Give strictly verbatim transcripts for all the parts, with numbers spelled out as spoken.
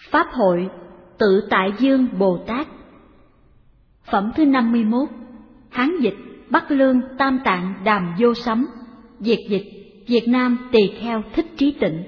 Pháp hội Tự Tại Dương Bồ Tát. Phẩm thứ năm mươi mốt. Hán dịch Bắc Lương Tam Tạng Đàm Vô Sấm. Việt dịch Việt Nam Tỳ Kheo Thích Trí Tịnh.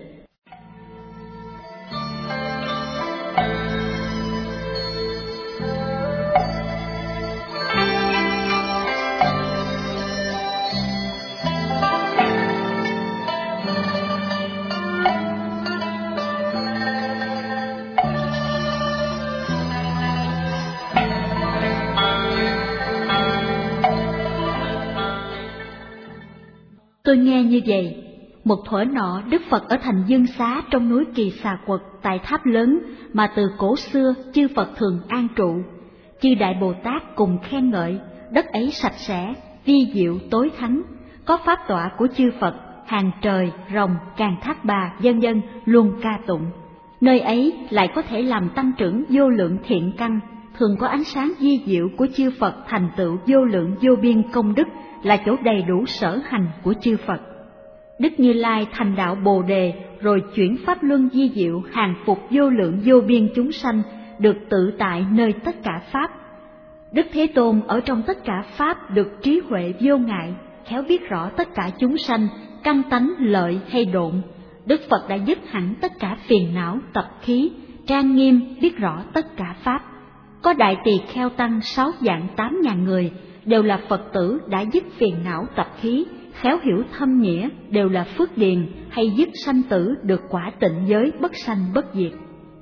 Tôi nghe như vậy, một thuở nọ Đức Phật ở thành Dương Xá trong núi Kỳ Xà Quật tại tháp lớn mà từ cổ xưa chư Phật thường an trụ. Chư Đại Bồ Tát cùng khen ngợi, đất ấy sạch sẽ, vi diệu tối thắng, có pháp tọa của chư Phật, hàng trời, rồng, càn thác bà, vân vân luôn ca tụng. Nơi ấy lại có thể làm tăng trưởng vô lượng thiện căn, thường có ánh sáng vi diệu của chư Phật thành tựu vô lượng vô biên công đức, là chỗ đầy đủ sở hành của chư Phật. Đức Như Lai thành đạo Bồ Đề, rồi chuyển pháp luân vi diệu hàng phục vô lượng vô biên chúng sanh, được tự tại nơi tất cả pháp. Đức Thế Tôn ở trong tất cả pháp được trí huệ vô ngại, khéo biết rõ tất cả chúng sanh, căn tánh lợi hay độn. Đức Phật đã dứt hẳn tất cả phiền não tập khí, trang nghiêm biết rõ tất cả pháp. Có Đại Tỳ Kheo tăng sáu vạn tám ngàn người, đều là Phật tử đã dứt phiền não tập khí, khéo hiểu thâm nghĩa, đều là phước điền hay dứt sanh tử, được quả tịnh giới bất sanh bất diệt.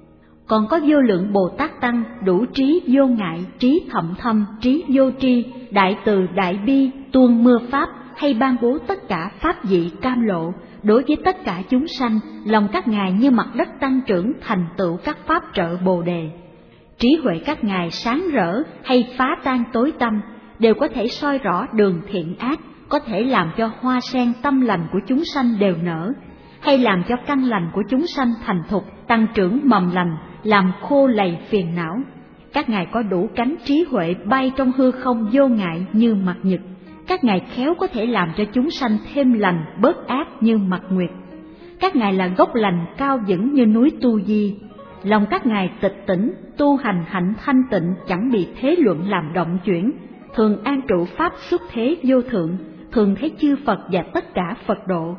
Còn có vô lượng Bồ Tát tăng đủ trí vô ngại, trí thậm thâm, trí vô tri, đại từ đại bi, tuôn mưa pháp hay ban bố tất cả pháp vị cam lộ. Đối với tất cả chúng sanh, lòng các ngài như mặt đất tăng trưởng thành tựu các pháp trợ Bồ Đề. Trí huệ các ngài sáng rỡ hay phá tan tối tăm, đều có thể soi rõ đường thiện ác, có thể làm cho hoa sen tâm lành của chúng sanh đều nở, hay làm cho căn lành của chúng sanh thành thục, tăng trưởng mầm lành, làm khô lầy phiền não. Các ngài có đủ cánh trí huệ bay trong hư không vô ngại như mặt nhật. Các ngài khéo có thể làm cho chúng sanh thêm lành, bớt ác như mặt nguyệt. Các ngài là gốc lành cao vững như núi Tu Di. Lòng các ngài tịch tỉnh, tu hành hạnh thanh tịnh, chẳng bị thế luận làm động chuyển, thường an trụ pháp xuất thế vô thượng, thường thấy chư Phật và tất cả Phật độ.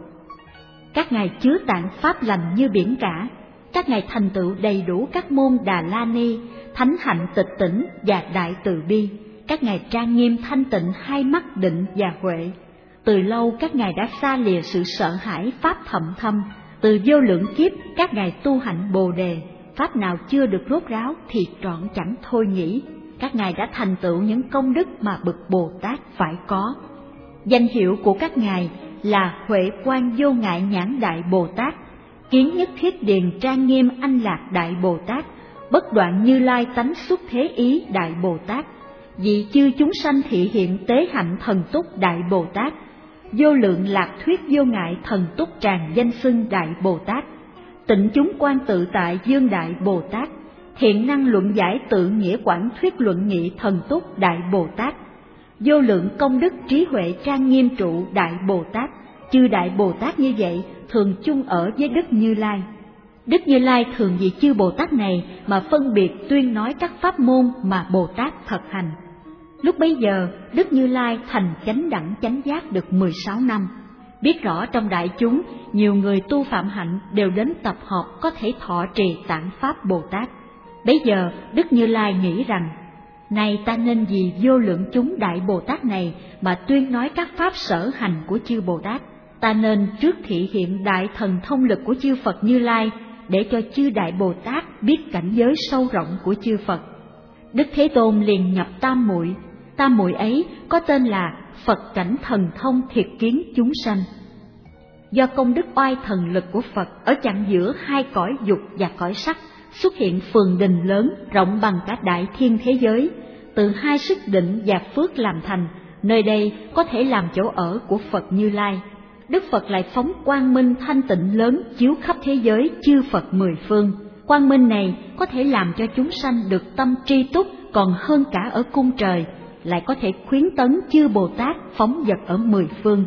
Các ngài chứa tạng pháp lành như biển cả. Các ngài thành tựu đầy đủ các môn Đà La Ni, thánh hạnh tịch tỉnh và đại từ bi. Các ngài trang nghiêm thanh tịnh hai mắt định và huệ. Từ lâu các ngài đã xa lìa sự sợ hãi pháp thậm thâm. Từ vô lượng kiếp các ngài tu hạnh Bồ Đề, pháp nào chưa được rốt ráo thì trọn chẳng thôi nhỉ. Các ngài đã thành tựu những công đức mà bậc Bồ Tát phải có. Danh hiệu của các ngài là Huệ Quang Vô Ngại Nhãn Đại Bồ Tát, Kiến Nhất Thiết Điền Trang Nghiêm Anh Lạc Đại Bồ Tát, Bất Đoạn Như Lai Tánh Xuất Thế Ý Đại Bồ Tát, Vị Chư Chúng Sanh Thị Hiện Tế Hạnh Thần Túc Đại Bồ Tát, Vô Lượng Lạc Thuyết Vô Ngại Thần Túc Tràng Danh Xưng Đại Bồ Tát, Tịnh Chúng Quan Tự Tại Dương Đại Bồ Tát, Thiện Năng Luận Giải Tự Nghĩa Quảng Thuyết Luận Nghị Thần Túc Đại Bồ Tát, Vô Lượng Công Đức Trí Huệ Trang Nghiêm Trụ Đại Bồ Tát. Chư Đại Bồ Tát như vậy thường chung ở với Đức Như Lai. Đức Như Lai thường vì chư Bồ Tát này mà phân biệt tuyên nói các pháp môn mà Bồ Tát thật hành. Lúc bấy giờ Đức Như Lai thành chánh đẳng chánh giác được mười sáu năm. Biết rõ trong đại chúng nhiều người tu phạm hạnh đều đến tập hợp có thể thọ trì tạng pháp Bồ Tát. Bấy giờ Đức Như Lai nghĩ rằng, này ta nên vì vô lượng chúng Đại Bồ Tát này mà tuyên nói các pháp sở hành của chư Bồ Tát. Ta nên trước thị hiện đại thần thông lực của chư Phật Như Lai, để cho chư Đại Bồ Tát biết cảnh giới sâu rộng của chư Phật. Đức Thế Tôn liền nhập tam muội. Tam muội ấy có tên là Phật Cảnh Thần Thông Thiệt Kiến Chúng Sanh. Do công đức oai thần lực của Phật ở chặng giữa hai cõi dục và cõi sắc, xuất hiện phường đình lớn rộng bằng cả đại thiên thế giới, từ hai sức định và phước làm thành. Nơi đây có thể làm chỗ ở của Phật Như Lai. Đức Phật lại phóng quang minh thanh tịnh lớn chiếu khắp thế giới chư Phật mười phương. Quang minh này có thể làm cho chúng sanh được tâm tri túc còn hơn cả ở cung trời, lại có thể khuyến tấn chư Bồ Tát phóng dật ở mười phương.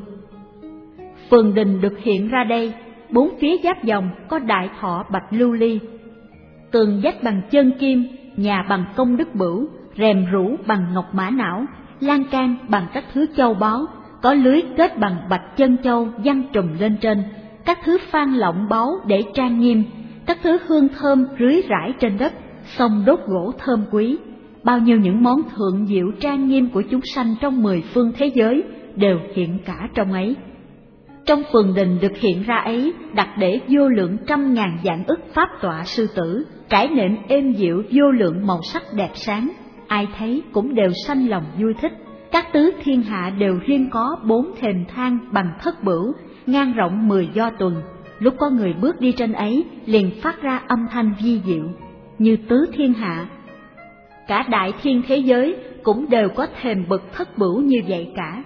Phường đình được hiện ra đây, bốn phía giáp dòng có đại thọ bạch lưu ly. tường vách bằng chân kim, nhà bằng công đức bửu, rèm rũ bằng ngọc mã não, lan can bằng các thứ châu báu, có lưới kết bằng bạch chân châu giăng trùm lên trên, các thứ phan lọng báu để trang nghiêm, các thứ hương thơm rưới rải trên đất, xông đốt gỗ thơm quý. Bao nhiêu những món thượng diệu trang nghiêm của chúng sanh trong mười phương thế giới đều hiện cả trong ấy. Trong phường đình được hiện ra ấy, đặt để vô lượng trăm ngàn vạn ức pháp tọa sư tử, trải nệm êm dịu vô lượng màu sắc đẹp sáng, ai thấy cũng đều sanh lòng vui thích. Các tứ thiên hạ đều riêng có bốn thềm thang bằng thất bửu, ngang rộng mười do tuần. Lúc có người bước đi trên ấy, liền phát ra âm thanh vi diệu như tứ thiên hạ. Cả đại thiên thế giới cũng đều có thềm bậc thất bửu như vậy cả.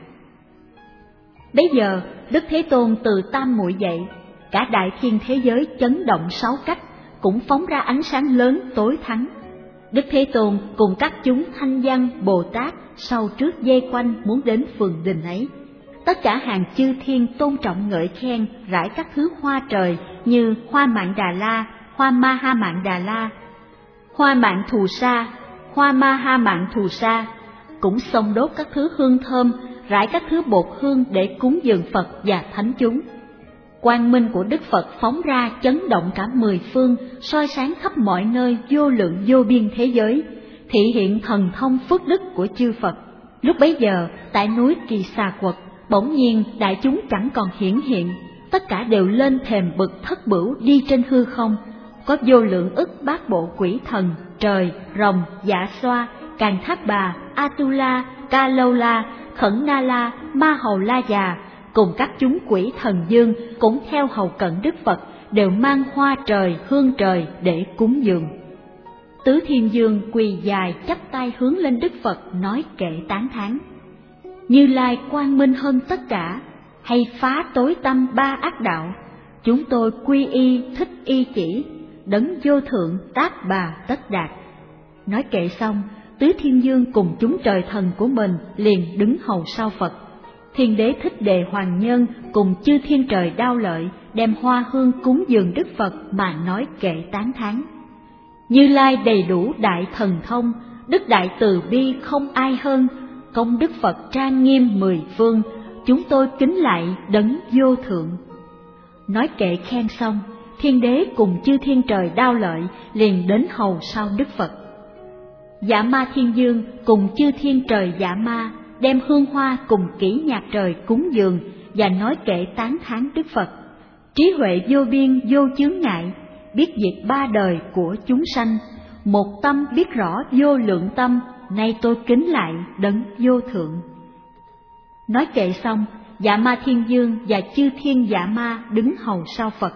Bấy giờ Đức Thế Tôn từ tam muội dậy, cả đại thiên thế giới chấn động sáu cách, cũng phóng ra ánh sáng lớn tối thắng. Đức Thế Tôn cùng các chúng thanh văn Bồ Tát sau trước dây quanh muốn đến phường đình ấy. Tất cả hàng chư thiên tôn trọng ngợi khen, rải các thứ hoa trời như hoa Mạn Đà La, hoa Ma Ha Mạn Đà La, hoa Mạn Thù Sa, hoa Ma Ha Mạn Thù Sa, cũng xông đốt các thứ hương thơm, rải các thứ bột hương để cúng dường Phật và thánh chúng. Quang minh của Đức Phật phóng ra chấn động cả mười phương, soi sáng khắp mọi nơi vô lượng vô biên thế giới, thị hiện thần thông phước đức của chư Phật. Lúc bấy giờ, tại núi Kỳ Xà Quật, bỗng nhiên đại chúng chẳng còn hiển hiện, tất cả đều lên thềm bậc thất bửu đi trên hư không. Có vô lượng ức bát bộ quỷ thần, trời, rồng, dạ xoa, Càn Thác Bà, Atula, Ca Lâu La, Khẩn Na La, Ma Hầu La Già, cùng các chúng quỷ thần dương cũng theo hầu cận Đức Phật, đều mang hoa trời, hương trời để cúng dường. Tứ Thiên Dương quỳ dài chắp tay hướng lên Đức Phật nói kệ tán thán: Như Lai quang minh hơn tất cả, hay phá tối tâm ba ác đạo, chúng tôi quy y thích y chỉ, đấng vô thượng tác bà tất đạt. Nói kệ xong, Tứ Thiên Dương cùng chúng trời thần của mình liền đứng hầu sau Phật. Thiên đế Thích Đề Hoàng Nhân cùng chư thiên trời Đao Lợi đem hoa hương cúng dường Đức Phật mà nói kệ tán thán: Như Lai đầy đủ đại thần thông, đức đại từ bi không ai hơn, công đức Phật trang nghiêm mười phương, chúng tôi kính lại đấng vô thượng. Nói kệ khen xong, thiên đế cùng chư thiên trời Đao Lợi liền đến hầu sau Đức Phật. Dạ Ma Thiên Dương cùng chư thiên trời Dạ Ma đem hương hoa cùng kỹ nhạc trời cúng dường và nói kệ tán thán Đức Phật. Trí huệ vô biên vô chướng ngại, biết diệt ba đời của chúng sanh, một tâm biết rõ vô lượng tâm, nay tôi kính lại đấng vô thượng. Nói kệ xong, Dạ Ma Thiên Dương và chư thiên Dạ Ma đứng hầu sau Phật.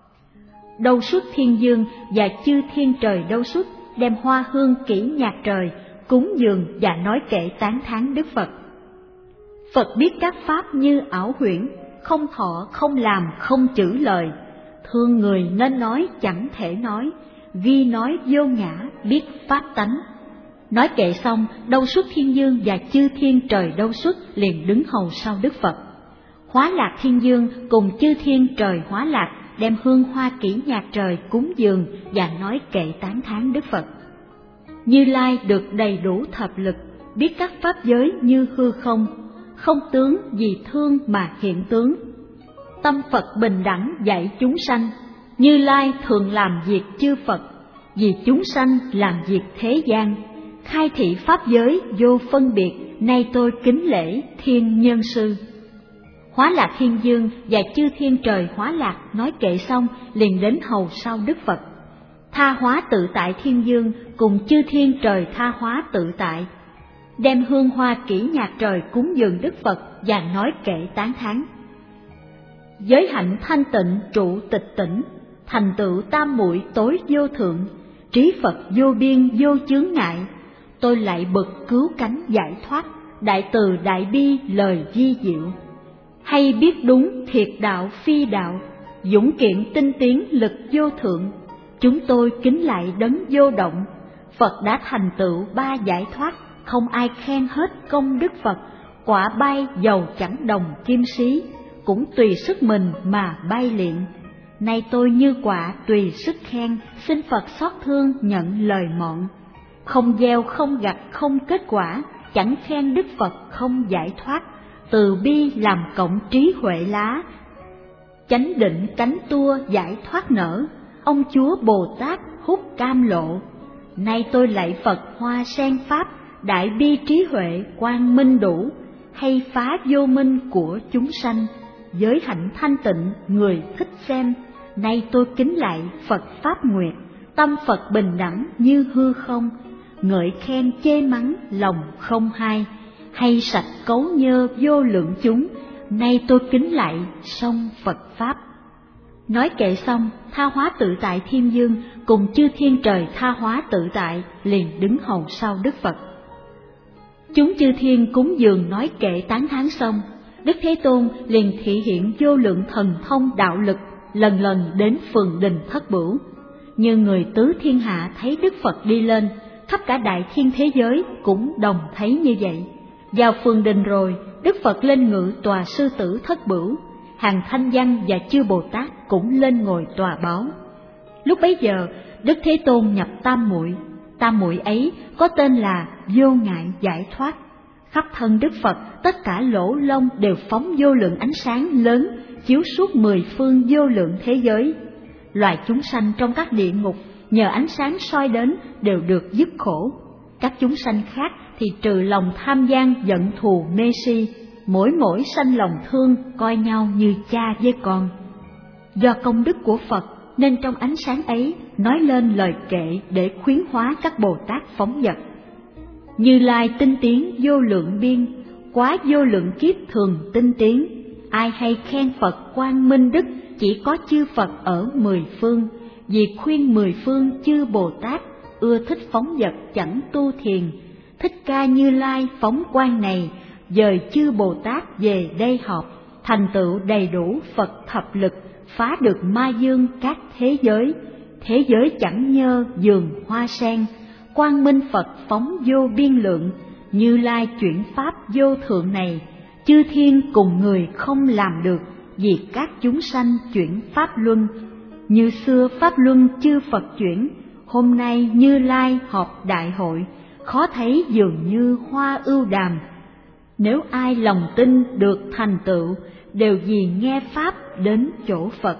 Đâu Xuất Thiên Dương và chư thiên trời Đâu Xuất đem hoa hương kỹ nhạc trời cúng dường và nói kệ tán thán Đức Phật. Phật biết các pháp như ảo huyễn, không thọ không làm không chữ lời, thương người nên nói chẳng thể nói, ghi nói vô ngã biết pháp tánh. Nói kệ xong, Đâu Xuất Thiên Dương và chư thiên trời Đâu Xuất liền đứng hầu sau Đức Phật. Hóa Lạc Thiên Dương cùng chư thiên trời Hóa Lạc đem hương hoa kỹ nhạc trời cúng dường và nói kệ tán thán Đức Phật. Như Lai được đầy đủ thập lực, biết các pháp giới như hư không, không tướng vì thương mà hiện tướng. Tâm Phật bình đẳng dạy chúng sanh, Như Lai thường làm việc chư Phật, vì chúng sanh làm việc thế gian, khai thị pháp giới vô phân biệt, nay tôi kính lễ thiên nhân sư. Hóa Lạc Thiên Dương và chư thiên trời Hóa Lạc nói kệ xong liền đến hầu sau Đức Phật. Tha Hóa Tự Tại Thiên Dương cùng chư thiên trời Tha Hóa Tự Tại đem hương hoa kỹ nhạc trời cúng dường Đức Phật và nói kệ tán thán: Giới hạnh thanh tịnh trụ tịch tỉnh, thành tựu tam muội tối vô thượng, trí Phật vô biên vô chướng ngại, tôi lại bậc cứu cánh giải thoát, đại từ đại bi lời vi diệu. Hay biết đúng thiệt đạo phi đạo, dũng kiện tinh tiến lực vô thượng, chúng tôi kính lại đấng vô động. Phật đã thành tựu ba giải thoát, không ai khen hết công đức Phật, quả bay dầu chẳng đồng kim xí, cũng tùy sức mình mà bay luyện. nay tôi như quả tùy sức khen, xin Phật xót thương nhận lời mọn. Không gieo không gặt không kết quả, chẳng khen Đức Phật không giải thoát. Từ bi làm cộng trí huệ lá, chánh định cánh tua giải thoát nở. Ông Chúa Bồ Tát hút cam lộ, nay tôi lạy Phật hoa sen pháp. Đại bi trí huệ quang minh đủ, hay phá vô minh của chúng sanh. Giới hạnh thanh tịnh người thích xem, nay tôi kính lạy Phật pháp nguyệt. Tâm Phật bình đẳng như hư không, ngợi khen chê mắng lòng không hai. Hay sạch cấu nhơ vô lượng chúng, nay tôi kính lạy sông Phật pháp. Nói kệ xong, Tha Hóa Tự Tại Thiên Dương cùng chư thiên trời tha hóa tự tại liền đứng hầu sau Đức Phật. Chúng chư thiên cúng dường nói kệ tán thán xong, Đức Thế Tôn liền thị hiện vô lượng thần thông đạo lực, lần lần đến phường đình thất bửu. Như người tứ thiên hạ thấy Đức Phật đi lên, khắp cả đại thiên thế giới cũng đồng thấy như vậy. Vào phường đình rồi, Đức Phật lên ngự tòa sư tử thất bửu, hàng thanh văn và chư Bồ Tát cũng lên ngồi tòa báo. Lúc bấy giờ, Đức Thế Tôn nhập tam muội, tam muội ấy có tên là vô ngại giải thoát. Khắp thân Đức Phật tất cả lỗ lông đều phóng vô lượng ánh sáng lớn, chiếu suốt mười phương vô lượng thế giới. Loài chúng sanh trong các địa ngục nhờ ánh sáng soi đến đều được dứt khổ. Các chúng sanh khác thì trừ lòng tham gian giận thù mê si, mỗi mỗi sanh lòng thương, coi nhau như cha với con. Do công đức của Phật nên trong ánh sáng ấy nói lên lời kệ để khuyến hóa các Bồ Tát phóng dật. Như Lai tinh tiến vô lượng biên, quá vô lượng kiếp thường tinh tiến. Ai hay khen Phật quang minh đức, chỉ có chư Phật ở mười phương. Vì khuyên mười phương chư Bồ Tát, ưa thích phóng dật chẳng tu thiền. Thích Ca Như Lai phóng quang này, dời chư Bồ Tát về đây họp. Thành tựu đầy đủ Phật thập lực, phá được ma dương các thế giới. Thế giới chẳng nhơ giường hoa sen, quang minh Phật phóng vô biên lượng. Như Lai chuyển pháp vô thượng này, chư thiên cùng người không làm được. Vì các chúng sanh chuyển pháp luân, như xưa pháp luân chư Phật chuyển. Hôm nay Như Lai họp đại hội, khó thấy dường như hoa ưu đàm. Nếu ai lòng tin được thành tựu, đều vì nghe pháp đến chỗ Phật.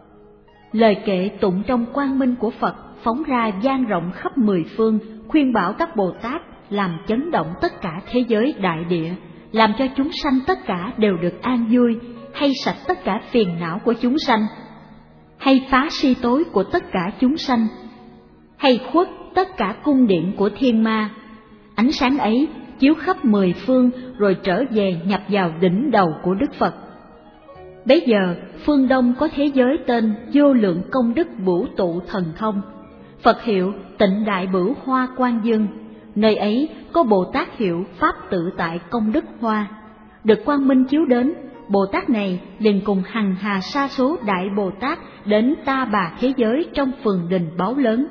Lời kệ tụng trong quang minh của Phật phóng ra vang rộng khắp mười phương, khuyên bảo các Bồ Tát làm chấn động tất cả thế giới đại địa, làm cho chúng sanh tất cả đều được an vui, hay sạch tất cả phiền não của chúng sanh, hay phá si tối của tất cả chúng sanh, hay khuất tất cả cung điện của thiên ma. Ánh sáng ấy chiếu khắp mười phương rồi trở về nhập vào đỉnh đầu của Đức Phật. Bấy giờ phương Đông có thế giới tên vô lượng công đức bửu tụ thần thông, Phật hiệu Tịnh Đại Bửu Hoa Quang Dương. Nơi ấy có Bồ Tát hiệu Pháp Tự Tại Công Đức Hoa. Được quang minh chiếu đến, Bồ Tát này liền cùng hằng hà sa số đại Bồ Tát đến ta bà thế giới trong phường đình báo lớn.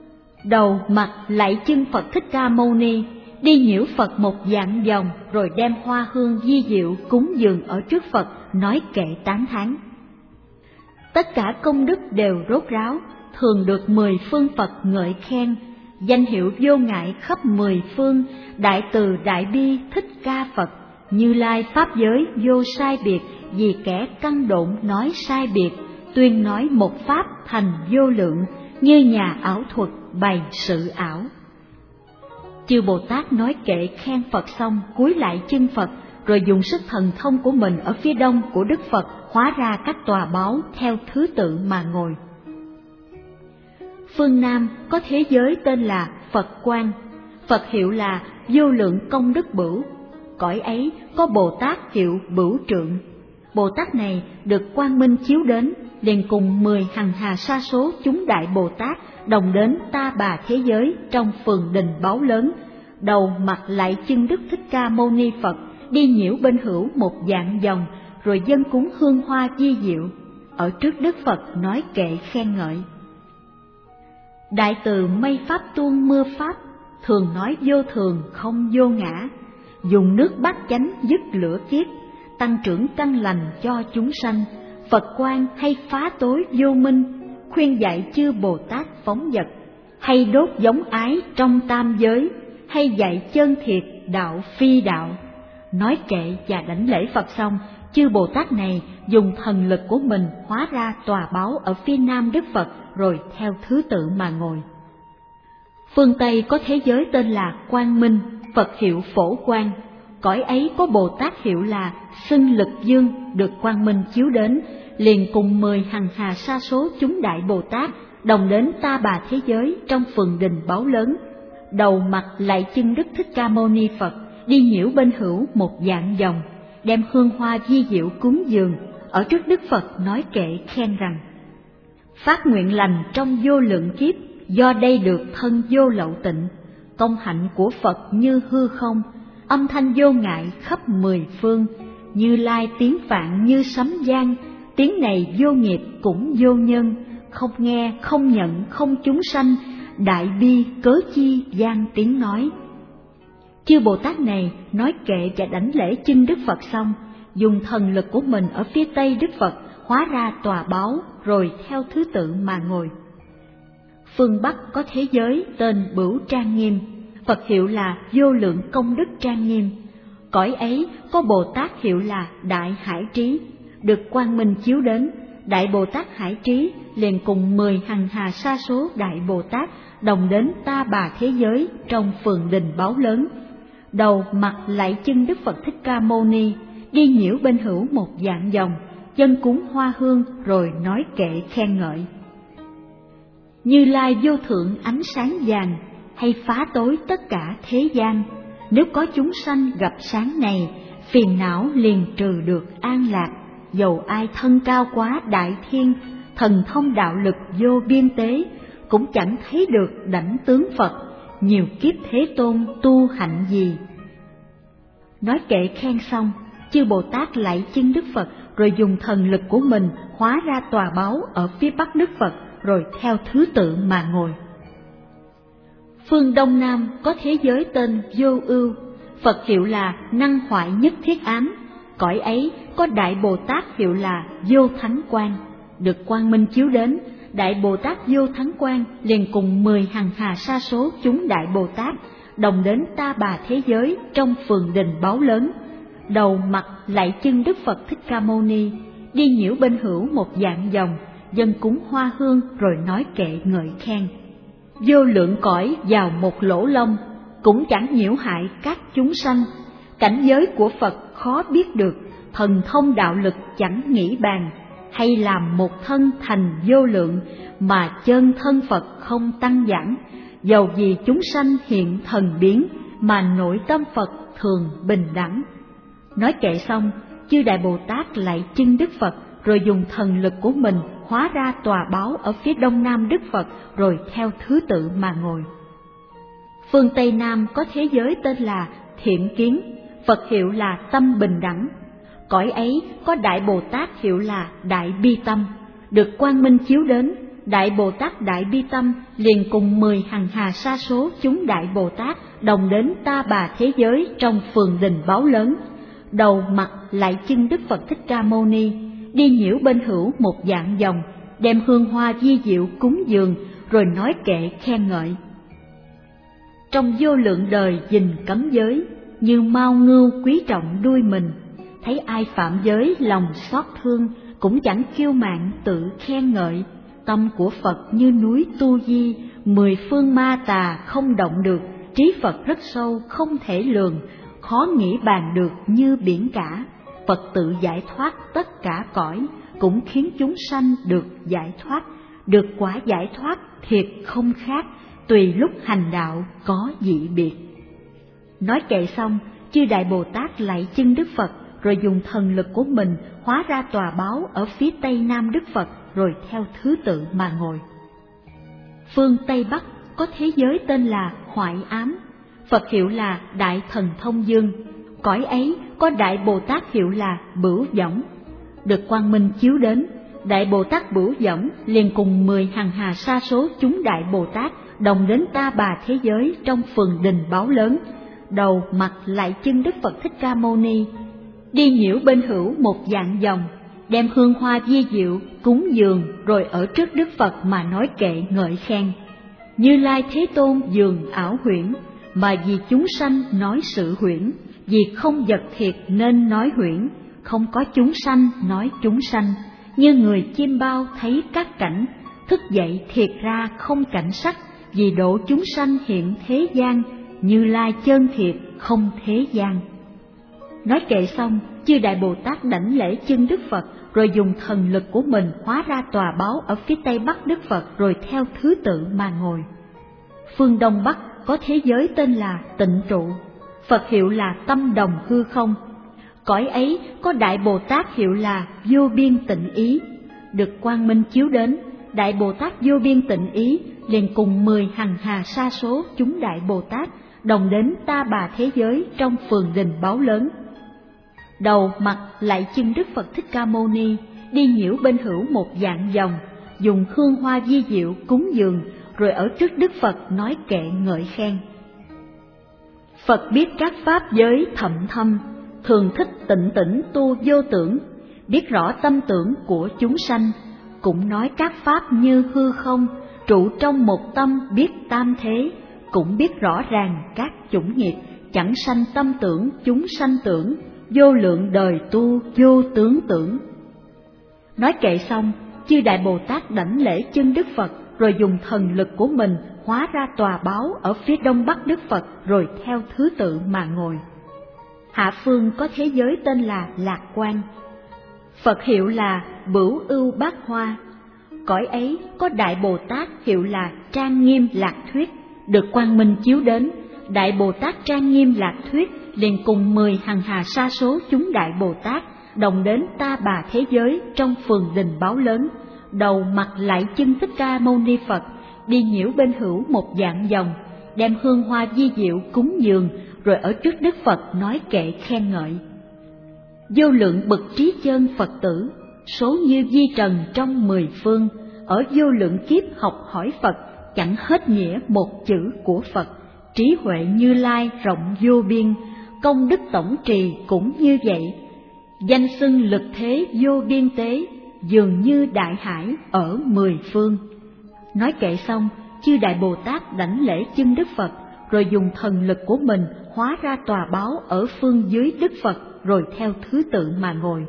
Đầu mặt lạy chân Phật Thích Ca Mâu Ni, đi nhiễu Phật một vạn vòng, rồi đem hoa hương di diệu cúng dường ở trước Phật, nói kệ tán thán. Tất cả công đức đều rốt ráo, thường được mười phương Phật ngợi khen. Danh hiệu vô ngại khắp mười phương, đại từ đại bi Thích Ca Phật. Như Lai pháp giới vô sai biệt, vì kẻ căn độn nói sai biệt. Tuyên nói một pháp thành vô lượng, như nhà ảo thuật bày sự ảo. Chư Bồ Tát nói kệ khen Phật xong, cúi lại chân Phật, rồi dùng sức thần thông của mình ở phía đông của Đức Phật hóa ra các tòa báu theo thứ tự mà ngồi. Phương Nam có thế giới tên là Phật Quang, Phật hiệu là Vô Lượng Công Đức Bửu. Cõi ấy có Bồ Tát hiệu Bửu Trượng. Bồ Tát này được quang minh chiếu đến, liền cùng mười hằng hà sa số chúng đại Bồ Tát đồng đến ta bà thế giới trong phường đình báu lớn, đầu mặt lại chân Đức Thích Ca Mâu Ni Phật, đi nhiễu bên hữu một vạn vòng, rồi dâng cúng hương hoa vi diệu, ở trước Đức Phật nói kệ khen ngợi. Đại từ mây pháp tuôn mưa pháp, thường nói vô thường không vô ngã, dùng nước bát chánh dứt lửa kiết, tăng trưởng căn lành cho chúng sanh, Phật quang hay phá tối vô minh, khuyên dạy chư Bồ Tát phóng dật, hay đốt giống ái trong tam giới, hay dạy chân thiệt đạo phi đạo. Nói kệ và đảnh lễ Phật xong, chư Bồ Tát này dùng thần lực của mình hóa ra tòa báu ở phía nam Đức Phật, rồi theo thứ tự mà ngồi. Phương Tây có thế giới tên là Quang Minh, Phật hiệu Phổ Quang. Cõi ấy có Bồ Tát hiệu là Xưng Lực Dương, được Quang Minh chiếu đến, liền cùng mười hằng hà sa số chúng đại Bồ Tát đồng đến Ta Bà thế giới trong phường đình báu lớn. Đầu mặt lạy chân Đức Thích Ca Mâu Ni Phật, đi nhiễu bên hữu một vạn vòng, đem hương hoa vi diệu cúng dường, ở trước Đức Phật nói kệ khen rằng: phát nguyện lành trong vô lượng kiếp, do đây được thân vô lậu tịnh, công hạnh của Phật như hư không, âm thanh vô ngại khắp mười phương, Như Lai tiếng vạn như sấm vang, tiếng này vô nghiệp cũng vô nhân, không nghe không nhận không chúng sanh, đại bi cớ chi vang tiếng nói. Chư Bồ Tát này nói kệ và đảnh lễ chân Đức Phật xong, dùng thần lực của mình ở phía tây Đức Phật hóa ra tòa báu, rồi theo thứ tự mà ngồi. Phương Bắc có thế giới tên Bửu Trang Nghiêm, Phật hiệu là Vô Lượng Công Đức Trang Nghiêm. Cõi ấy có Bồ Tát hiệu là Đại Hải Trí, được Quang Minh chiếu đến. Đại Bồ Tát Hải Trí liền cùng mười hằng hà sa số Đại Bồ Tát đồng đến Ta Bà thế giới trong phường đình báu lớn. Đầu mặt lạy chân Đức Phật Thích Ca Mâu Ni, đi nhiễu bên hữu một vạn vòng, dân cúng hoa hương, rồi nói kệ khen ngợi: Như Lai vô thượng ánh sáng vàng, hay phá tối tất cả thế gian. Nếu có chúng sanh gặp sáng này, phiền não liền trừ được an lạc. Dầu ai thân cao quá đại thiên, thần thông đạo lực vô biên tế, cũng chẳng thấy được đảnh tướng Phật, nhiều kiếp Thế Tôn tu hạnh gì. Nói kệ khen xong, chư Bồ Tát lạy chân Đức Phật, rồi dùng thần lực của mình hóa ra tòa báu ở phía bắc Đức Phật, rồi theo thứ tự mà ngồi. Phương Đông Nam có thế giới tên Vô Ưu, Phật hiệu là Năng Hoại Nhất Thiết Ám. Cõi ấy có Đại Bồ Tát hiệu là Vô Thắng Quang, được Quang Minh chiếu đến. Đại Bồ Tát Vô Thắng Quang liền cùng mười hằng hà sa số chúng Đại Bồ Tát đồng đến Ta Bà thế giới trong phường đình báu lớn. Đầu mặt lạy chân Đức Phật Thích Ca Mâu Ni, đi nhiễu bên hữu một vạn vòng, dân cúng hoa hương, rồi nói kệ ngợi khen: Vô lượng cõi vào một lỗ lông, cũng chẳng nhiễu hại các chúng sanh. Cảnh giới của Phật khó biết được, thần thông đạo lực chẳng nghĩ bàn. Hay làm một thân thành vô lượng, mà chân thân Phật không tăng giảm. Dầu vì chúng sanh hiện thần biến, mà nội tâm Phật thường bình đẳng. Nói kệ xong, chư Đại Bồ Tát lạy chân Đức Phật, rồi dùng thần lực của mình hóa ra tòa báu ở phía đông nam Đức Phật, rồi theo thứ tự mà ngồi. Phương Tây Nam có thế giới tên là Thiện Kiến, Phật hiệu là Tâm Bình Đẳng. Cõi ấy có Đại Bồ Tát hiệu là Đại Bi Tâm, được Quang Minh chiếu đến. Đại Bồ Tát Đại Bi Tâm liền cùng mười hằng hà sa số chúng Đại Bồ Tát đồng đến Ta Bà thế giới trong phường đình báu lớn. Đầu mặt lạy chân Đức Phật Thích Ca Mâu Ni, đi nhiễu bên hữu một vạn vòng, đem hương hoa vi diệu cúng dường, rồi nói kệ khen ngợi: Trong vô lượng đời gìn cấm giới, như mao ngưu quý trọng đuôi mình. Thấy ai phạm giới lòng xót thương, cũng chẳng kiêu mạn tự khen ngợi. Tâm của Phật như núi Tu Di, mười phương ma tà không động được. Trí Phật rất sâu không thể lường, khó nghĩ bàn được như biển cả. Phật tự giải thoát tất cả cõi, cũng khiến chúng sanh được giải thoát. Được quả giải thoát thiệt không khác, tùy lúc hành đạo có dị biệt. Nói kệ xong, chư Đại Bồ Tát lạy chân Đức Phật, rồi dùng thần lực của mình hóa ra tòa báu ở phía tây nam Đức Phật, rồi theo thứ tự mà ngồi. Phương Tây Bắc có thế giới tên là Hoại Ám, Phật hiệu là Đại Thần Thông Dương. Cõi ấy có Đại Bồ Tát hiệu là Bửu Võng, được Quang Minh chiếu đến. Đại Bồ Tát Bửu Võng liền cùng mười hằng hà sa số chúng Đại Bồ Tát đồng đến Ta Bà thế giới trong phường đình báu lớn. Đầu mặt lạy chân Đức Phật Thích Ca Mâu Ni, đi nhiễu bên hữu một vạn vòng, đem hương hoa vi diệu cúng dường, rồi ở trước Đức Phật mà nói kệ ngợi khen. Như Lai Thế Tôn dường ảo huyễn, mà vì chúng sanh nói sự huyễn, vì không vật thiệt nên nói huyễn, không có chúng sanh nói chúng sanh, như người chim bao thấy các cảnh, thức dậy thiệt ra không cảnh sắc, vì độ chúng sanh hiện thế gian, Như Lai chân thiệt không thế gian. Nói kệ xong, chư Đại Bồ Tát đảnh lễ chân Đức Phật, rồi dùng thần lực của mình hóa ra tòa báu ở phía tây bắc Đức Phật, rồi theo thứ tự mà ngồi. Phương đông bắc có thế giới tên là Tịnh Trụ, Phật hiệu là Tâm Đồng Hư Không. Cõi ấy có Đại Bồ Tát hiệu là Vô Biên Tịnh Ý, được quang minh chiếu đến. Đại Bồ Tát Vô Biên Tịnh Ý liền cùng mười hằng hà sa số chúng Đại Bồ Tát đồng đến ta bà thế giới trong phường đình báu lớn. Đầu mặt lạy chân Đức Phật Thích Ca Mâu Ni, đi nhiễu bên hữu một vạn vòng, dùng hương hoa vi diệu cúng dường, rồi ở trước Đức Phật nói kệ ngợi khen. Phật biết các pháp giới thậm thâm, thường thích tịnh tĩnh tu vô tưởng, biết rõ tâm tưởng của chúng sanh, cũng nói các pháp như hư không, trụ trong một tâm biết tam thế, cũng biết rõ ràng các chủng nghiệp, chẳng sanh tâm tưởng chúng sanh tưởng, vô lượng đời tu vô tướng tưởng. Nói kệ xong, chư Đại Bồ Tát đảnh lễ chân Đức Phật, rồi dùng thần lực của mình hóa ra tòa báu ở phía đông bắc Đức Phật, rồi theo thứ tự mà ngồi. Hạ phương có thế giới tên là Lạc Quan, Phật hiệu là Bửu Ưu Bát Hoa. Cõi ấy có Đại Bồ Tát hiệu là Trang Nghiêm Lạc Thuyết, được quang minh chiếu đến. Đại Bồ Tát Trang Nghiêm Lạc Thuyết liền cùng mười hằng hà sa số chúng Đại Bồ Tát đồng đến ta bà thế giới trong phường đình báu lớn, đầu mặt lạy chân Thích Ca Mâu Ni Phật, đi nhiễu bên hữu một vạn vòng, đem hương hoa vi diệu cúng dường, rồi ở trước Đức Phật nói kệ khen ngợi. Vô lượng bậc trí chân Phật tử, số như vi trần trong mười phương, ở vô lượng kiếp học hỏi Phật, chẳng hết nghĩa một chữ của Phật. Trí huệ Như Lai rộng vô biên, công đức tổng trì cũng như vậy. Danh xưng lực thế vô biên tế, dường như đại hải ở mười phương. Nói kệ xong, chư Đại Bồ Tát đảnh lễ chân Đức Phật, rồi dùng thần lực của mình hóa ra tòa báu ở phương dưới Đức Phật, rồi theo thứ tự mà ngồi.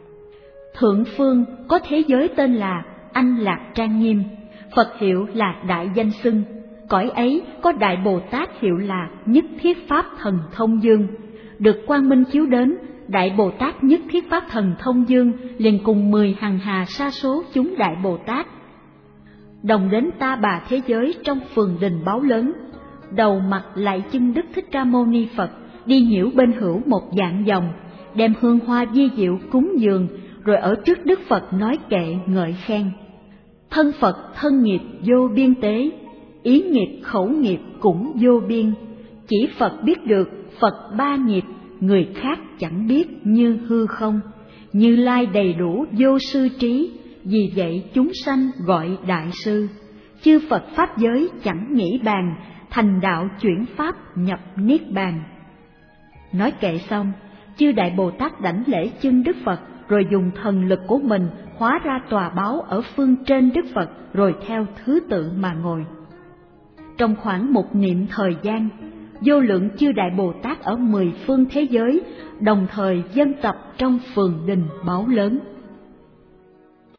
Thượng phương có thế giới tên là Anh Lạc Trang Nghiêm, Phật hiệu là Đại Danh Xưng. Cõi ấy có Đại Bồ Tát hiệu là Nhất Thiết Pháp Thần Thông Dương, được quang minh chiếu đến. Đại Bồ Tát Nhất Thiết Pháp Thần Thông Dương liền cùng mười hằng hà sa số chúng Đại Bồ Tát đồng đến ta bà thế giới trong phường đình báu lớn, đầu mặt lạy chân Đức Thích Ca Mâu Ni Phật, đi nhiễu bên hữu một vạn vòng, đem hương hoa vi diệu cúng dường, rồi ở trước Đức Phật nói kệ ngợi khen. Thân Phật thân nghiệp vô biên tế, ý nghiệp khẩu nghiệp cũng vô biên, chỉ Phật biết được Phật ba nghiệp, người khác chẳng biết như hư không. Như Lai đầy đủ vô sư trí, vì vậy chúng sanh gọi đại sư. Chư Phật pháp giới chẳng nghĩ bàn, thành đạo chuyển pháp nhập niết bàn. Nói kệ xong, chư Đại Bồ Tát đảnh lễ chân Đức Phật, rồi dùng thần lực của mình hóa ra tòa báu ở phương trên Đức Phật, rồi theo thứ tự mà ngồi. Trong khoảng một niệm thời gian, vô lượng chư Đại Bồ Tát ở mười phương thế giới đồng thời dân tập trong phường đình báu lớn.